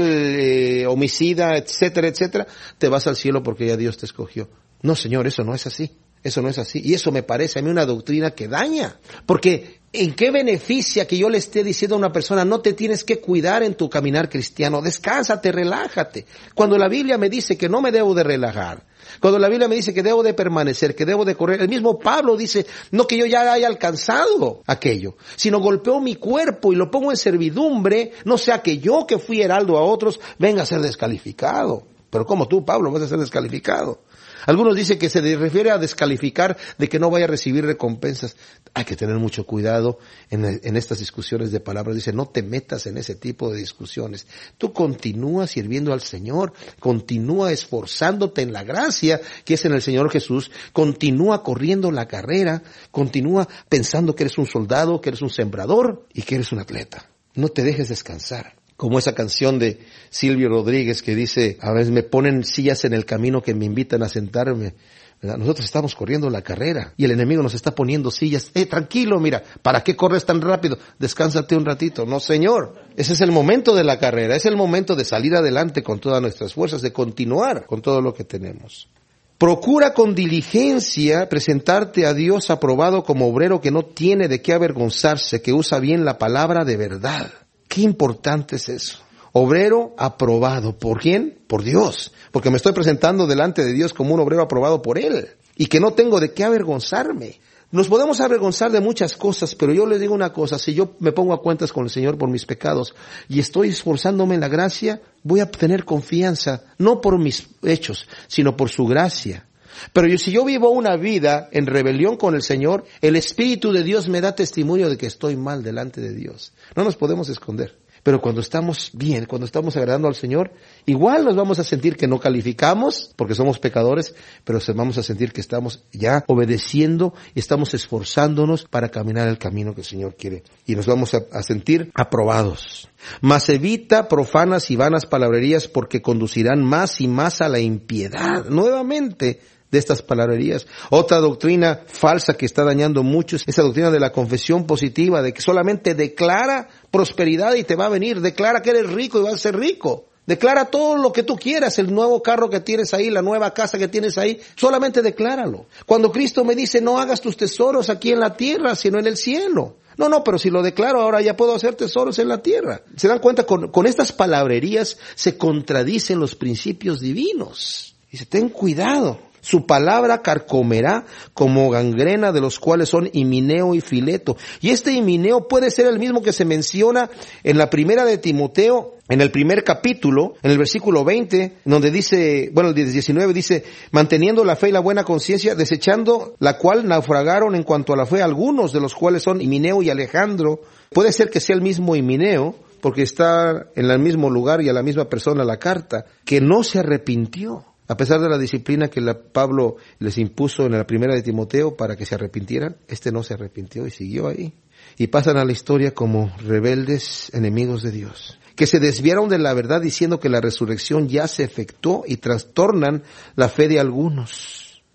homicida, etcétera, etcétera, te vas al cielo porque ya Dios te escogió. No, Señor, eso no es así. Eso no es así. Y eso me parece a mí una doctrina que daña. Porque ¿en qué beneficia que yo le esté diciendo a una persona, no te tienes que cuidar en tu caminar cristiano? Descánsate, relájate. Cuando la Biblia me dice que no me debo de relajar. Cuando la Biblia me dice que debo de permanecer, que debo de correr. El mismo Pablo dice, no que yo ya haya alcanzado aquello, sino golpeo mi cuerpo y lo pongo en servidumbre, no sea que yo que fui heraldo a otros venga a ser descalificado. Pero ¿cómo tú, Pablo, vas a ser descalificado? Algunos dicen que se refiere a descalificar de que no vaya a recibir recompensas. Hay que tener mucho cuidado en estas discusiones de palabras. Dice, no te metas en ese tipo de discusiones. Tú continúa sirviendo al Señor, continúa esforzándote en la gracia que es en el Señor Jesús, continúa corriendo la carrera, continúa pensando que eres un soldado, que eres un sembrador y que eres un atleta. No te dejes descansar. Como esa canción de Silvio Rodríguez que dice, a veces me ponen sillas en el camino que me invitan a sentarme, ¿verdad? Nosotros estamos corriendo la carrera y el enemigo nos está poniendo sillas. Tranquilo, mira, ¿para qué corres tan rápido? Descánsate un ratito. No, Señor, ese es el momento de la carrera, es el momento de salir adelante con todas nuestras fuerzas, de continuar con todo lo que tenemos. Procura con diligencia presentarte a Dios aprobado como obrero que no tiene de qué avergonzarse, que usa bien la palabra de verdad. Qué importante es eso. Obrero aprobado. ¿Por quién? Por Dios. Porque me estoy presentando delante de Dios como un obrero aprobado por Él. Y que no tengo de qué avergonzarme. Nos podemos avergonzar de muchas cosas, pero yo les digo una cosa. Si yo me pongo a cuentas con el Señor por mis pecados y estoy esforzándome en la gracia, voy a tener confianza, no por mis hechos, sino por su gracia. Pero si yo vivo una vida en rebelión con el Señor, el Espíritu de Dios me da testimonio de que estoy mal delante de Dios. No nos podemos esconder. Pero cuando estamos bien, cuando estamos agradando al Señor, igual nos vamos a sentir que no calificamos, porque somos pecadores, pero vamos a sentir que estamos ya obedeciendo y estamos esforzándonos para caminar el camino que el Señor quiere. Y nos vamos a sentir aprobados. Mas evita profanas y vanas palabrerías, porque conducirán más y más a la impiedad. Nuevamente, de estas palabrerías. Otra doctrina falsa que está dañando mucho es esa doctrina de la confesión positiva, de que solamente declara prosperidad y te va a venir. Declara que eres rico y vas a ser rico. Declara todo lo que tú quieras, el nuevo carro que tienes ahí, la nueva casa que tienes ahí, solamente decláralo. Cuando Cristo me dice, no hagas tus tesoros aquí en la tierra, sino en el cielo. No, pero si lo declaro ahora ya puedo hacer tesoros en la tierra. ¿Se dan cuenta? Con estas palabrerías se contradicen los principios divinos. Dice, ten cuidado. Su palabra carcomerá como gangrena, de los cuales son Himeneo y Fileto. Y este Himeneo puede ser el mismo que se menciona en la primera de Timoteo, en el primer capítulo, en el versículo 20, donde dice, el 19 dice, manteniendo la fe y la buena conciencia, desechando la cual naufragaron en cuanto a la fe algunos, de los cuales son Himeneo y Alejandro. Puede ser que sea el mismo Himeneo, porque está en el mismo lugar y a la misma persona la carta, que no se arrepintió. A pesar de la disciplina que Pablo les impuso en la primera de Timoteo para que se arrepintieran, no se arrepintió y siguió ahí. Y pasan a la historia como rebeldes enemigos de Dios, que se desviaron de la verdad diciendo que la resurrección ya se efectuó y trastornan la fe de algunos.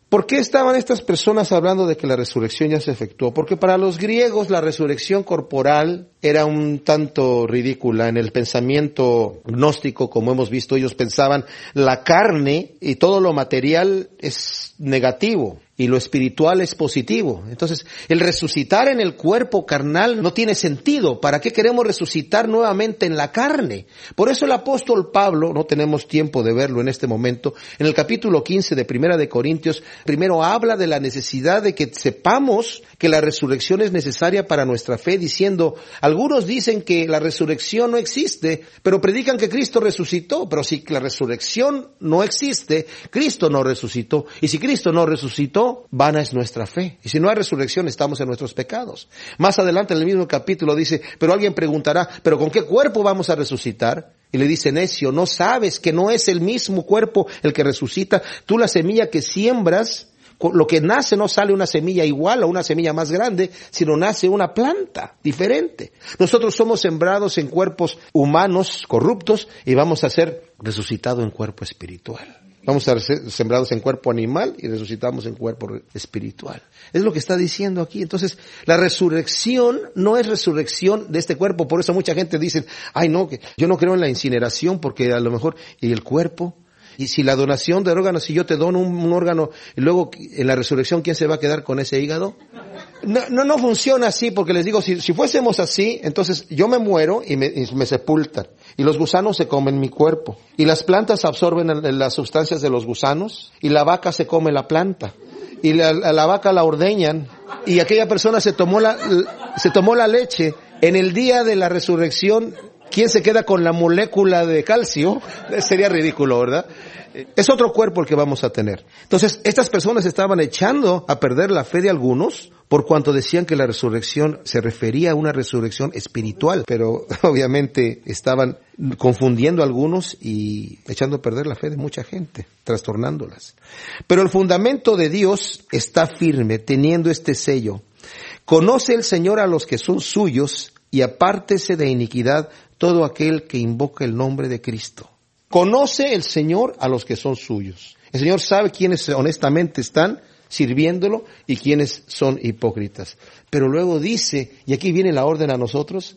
¿Por qué estaban estas personas hablando de que la resurrección ya se efectuó? Porque para los griegos la resurrección corporal era un tanto ridícula. En el pensamiento gnóstico, como hemos visto, ellos pensaban la carne y todo lo material es negativo y lo espiritual es positivo. Entonces, el resucitar en el cuerpo carnal no tiene sentido. ¿Para qué queremos resucitar nuevamente en la carne? Por eso el apóstol Pablo, no tenemos tiempo de verlo en este momento, en el capítulo 15 de Primera de Corintios, primero habla de la necesidad de que sepamos que la resurrección es necesaria para nuestra fe, diciendo, algunos dicen que la resurrección no existe, pero predican que Cristo resucitó. Pero si la resurrección no existe, Cristo no resucitó. Y si Cristo no resucitó, vana es nuestra fe. Y si no hay resurrección, estamos en nuestros pecados. Más adelante en el mismo capítulo dice, pero alguien preguntará, ¿pero con qué cuerpo vamos a resucitar? Y le dice, necio, ¿no sabes que no es el mismo cuerpo el que resucita? Tú la semilla que siembras, lo que nace no sale una semilla igual o una semilla más grande, sino nace una planta diferente. Nosotros somos sembrados en cuerpos humanos corruptos y vamos a ser resucitados en cuerpo espiritual. Vamos a ser sembrados en cuerpo animal y resucitamos en cuerpo espiritual. Es lo que está diciendo aquí. Entonces, la resurrección no es resurrección de este cuerpo. Por eso mucha gente dice, ay no, que yo no creo en la incineración porque a lo mejor, ¿y el cuerpo? Y si la donación de órganos, si yo te dono un órgano y luego en la resurrección, ¿quién se va a quedar con ese hígado? No funciona así, porque les digo, si fuésemos así, entonces yo me muero y me sepultan. Y los gusanos se comen mi cuerpo. Y las plantas absorben las sustancias de los gusanos. Y la vaca se come la planta. Y la vaca la ordeñan. Y aquella persona se tomó la leche. En el día de la resurrección, ¿quién se queda con la molécula de calcio? Sería ridículo, ¿verdad? Es otro cuerpo el que vamos a tener. Entonces, estas personas estaban echando a perder la fe de algunos por cuanto decían que la resurrección se refería a una resurrección espiritual. Pero obviamente estaban confundiendo a algunos y echando a perder la fe de mucha gente, trastornándolas. Pero el fundamento de Dios está firme, teniendo este sello. Conoce el Señor a los que son suyos y apártese de iniquidad todo aquel que invoca el nombre de Cristo. Conoce el Señor a los que son suyos. El Señor sabe quiénes honestamente están sirviéndolo y quiénes son hipócritas. Pero luego dice, y aquí viene la orden a nosotros,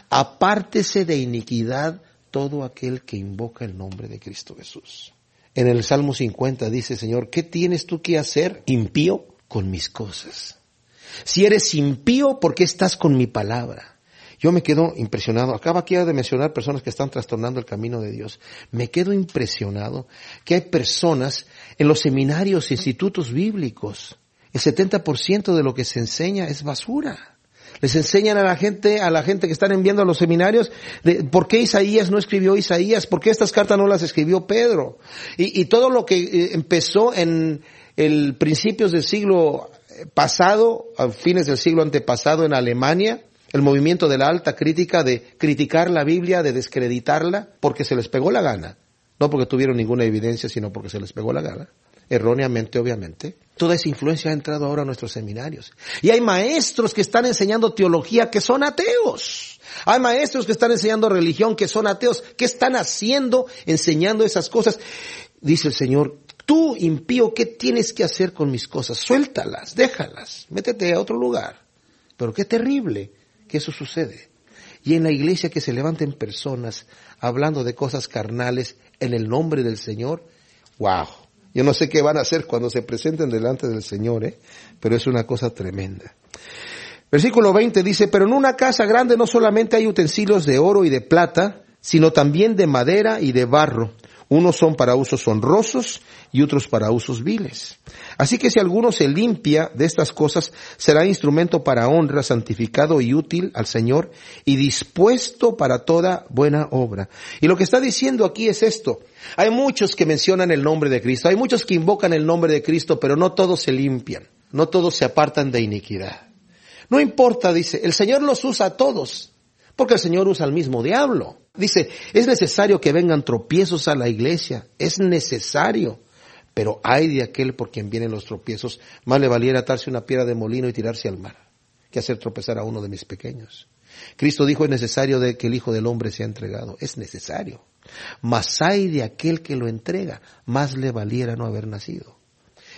apártese de iniquidad todo aquel que invoca el nombre de Cristo Jesús. En el Salmo 50 dice, Señor, ¿qué tienes tú que hacer, impío, con mis cosas? Si eres impío, ¿por qué estás con mi palabra? Yo me quedo impresionado. Acaba aquí de mencionar personas que están trastornando el camino de Dios. Me quedo impresionado que hay personas en los seminarios e institutos bíblicos. El 70% de lo que se enseña es basura. Les enseñan a la gente que están enviando a los seminarios, ¿por qué Isaías no escribió Isaías? ¿Por qué estas cartas no las escribió Pedro? Y todo lo que empezó en el principios del siglo pasado, a fines del siglo antepasado en Alemania, el movimiento de la alta crítica, de criticar la Biblia, de descreditarla, porque se les pegó la gana. No porque tuvieron ninguna evidencia, sino porque se les pegó la gana. Erróneamente, obviamente. Toda esa influencia ha entrado ahora a nuestros seminarios. Y hay maestros que están enseñando teología que son ateos. Hay maestros que están enseñando religión que son ateos. ¿Qué están haciendo enseñando esas cosas? Dice el Señor, tú, impío, ¿qué tienes que hacer con mis cosas? Suéltalas, déjalas, métete a otro lugar. Pero qué terrible que eso sucede. Y en la iglesia que se levanten personas hablando de cosas carnales en el nombre del Señor, wow. Yo no sé qué van a hacer cuando se presenten delante del Señor, pero es una cosa tremenda. Versículo 20 dice, pero en una casa grande no solamente hay utensilios de oro y de plata, sino también de madera y de barro. Unos son para usos honrosos y otros para usos viles. Así que si alguno se limpia de estas cosas, será instrumento para honra, santificado y útil al Señor y dispuesto para toda buena obra. Y lo que está diciendo aquí es esto. Hay muchos que mencionan el nombre de Cristo, hay muchos que invocan el nombre de Cristo, pero no todos se limpian, no todos se apartan de iniquidad. No importa, dice, el Señor los usa a todos, porque el Señor usa al mismo diablo. Dice, es necesario que vengan tropiezos a la iglesia, es necesario, pero ay de aquel por quien vienen los tropiezos, más le valiera atarse una piedra de molino y tirarse al mar, que hacer tropezar a uno de mis pequeños. Cristo dijo, es necesario de que el Hijo del Hombre sea entregado, es necesario, mas ay de aquel que lo entrega, más le valiera no haber nacido.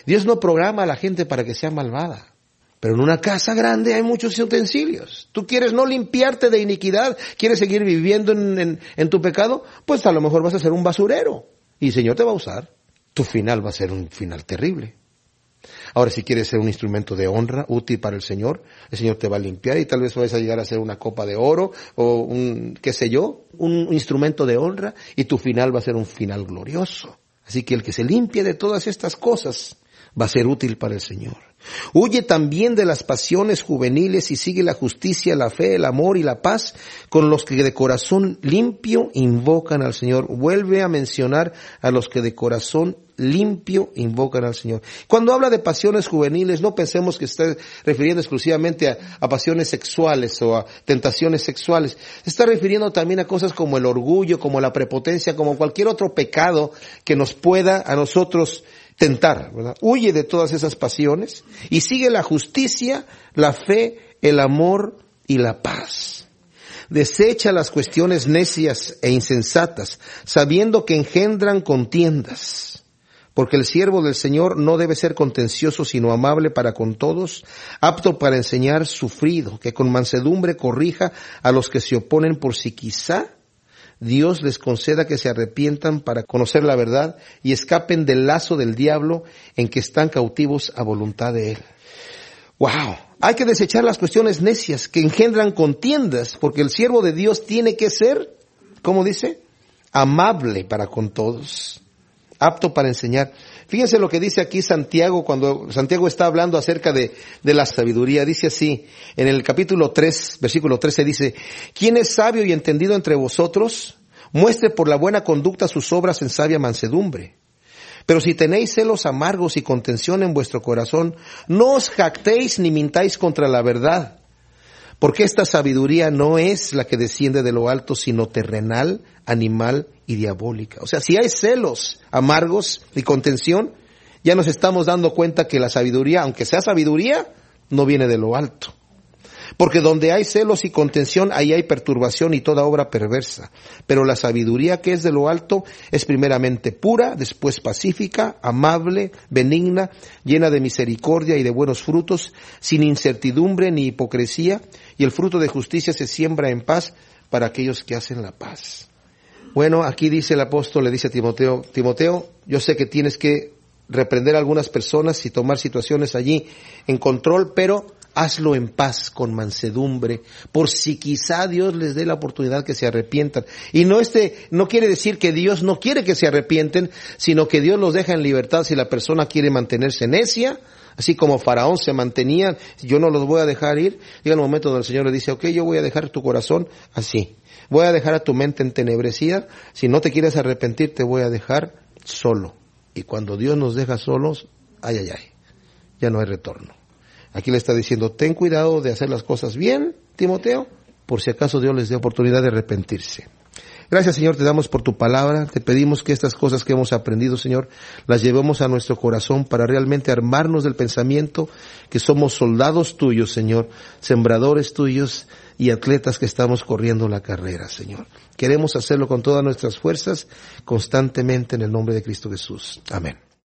Dios no programa a la gente para que sea malvada. Pero en una casa grande hay muchos utensilios. Tú quieres no limpiarte de iniquidad, quieres seguir viviendo en tu pecado, pues a lo mejor vas a ser un basurero. Y el Señor te va a usar. Tu final va a ser un final terrible. Ahora, si quieres ser un instrumento de honra, útil para el Señor te va a limpiar y tal vez vas a llegar a ser una copa de oro o un instrumento de honra y tu final va a ser un final glorioso. Así que el que se limpie de todas estas cosas va a ser útil para el Señor. Huye también de las pasiones juveniles y sigue la justicia, la fe, el amor y la paz con los que de corazón limpio invocan al Señor. Vuelve a mencionar a los que de corazón limpio invocan al Señor. Cuando habla de pasiones juveniles, no pensemos que esté refiriendo exclusivamente a pasiones sexuales o a tentaciones sexuales. Se está refiriendo también a cosas como el orgullo, como la prepotencia, como cualquier otro pecado que nos pueda a nosotros tentar, ¿verdad? Huye de todas esas pasiones y sigue la justicia, la fe, el amor y la paz. Desecha las cuestiones necias e insensatas, sabiendo que engendran contiendas. Porque el siervo del Señor no debe ser contencioso, sino amable para con todos, apto para enseñar, sufrido, que con mansedumbre corrija a los que se oponen, por si quizá Dios les conceda que se arrepientan para conocer la verdad y escapen del lazo del diablo en que están cautivos a voluntad de él. ¡Wow! Hay que desechar las cuestiones necias que engendran contiendas, porque el siervo de Dios tiene que ser, ¿cómo dice? Amable para con todos, apto para enseñar. Fíjense lo que dice aquí Santiago, cuando Santiago está hablando acerca de la sabiduría. Dice así, en el capítulo 3, versículo 13 dice, ¿quién es sabio y entendido entre vosotros? Muestre por la buena conducta sus obras en sabia mansedumbre. Pero si tenéis celos amargos y contención en vuestro corazón, no os jactéis ni mintáis contra la verdad. Porque esta sabiduría no es la que desciende de lo alto, sino terrenal, animal y diabólica. O sea, si hay celos amargos y contención, ya nos estamos dando cuenta que la sabiduría, aunque sea sabiduría, no viene de lo alto. Porque donde hay celos y contención, ahí hay perturbación y toda obra perversa. Pero la sabiduría que es de lo alto es primeramente pura, después pacífica, amable, benigna, llena de misericordia y de buenos frutos, sin incertidumbre ni hipocresía, y el fruto de justicia se siembra en paz para aquellos que hacen la paz. Bueno, aquí dice el apóstol, le dice a Timoteo, yo sé que tienes que reprender a algunas personas y tomar situaciones allí en control, pero hazlo en paz, con mansedumbre, por si quizá Dios les dé la oportunidad que se arrepientan. Y no quiere decir que Dios no quiere que se arrepienten, sino que Dios los deja en libertad si la persona quiere mantenerse necia, así como Faraón se mantenía, yo no los voy a dejar ir. Llega el momento donde el Señor le dice, ok, yo voy a dejar tu corazón así, voy a dejar a tu mente entenebrecida, si no te quieres arrepentir te voy a dejar solo. Y cuando Dios nos deja solos, ya no hay retorno. Aquí le está diciendo, ten cuidado de hacer las cosas bien, Timoteo, por si acaso Dios les dé oportunidad de arrepentirse. Gracias, Señor, te damos por tu palabra. Te pedimos que estas cosas que hemos aprendido, Señor, las llevemos a nuestro corazón para realmente armarnos del pensamiento que somos soldados tuyos, Señor, sembradores tuyos y atletas que estamos corriendo la carrera, Señor. Queremos hacerlo con todas nuestras fuerzas, constantemente, en el nombre de Cristo Jesús. Amén.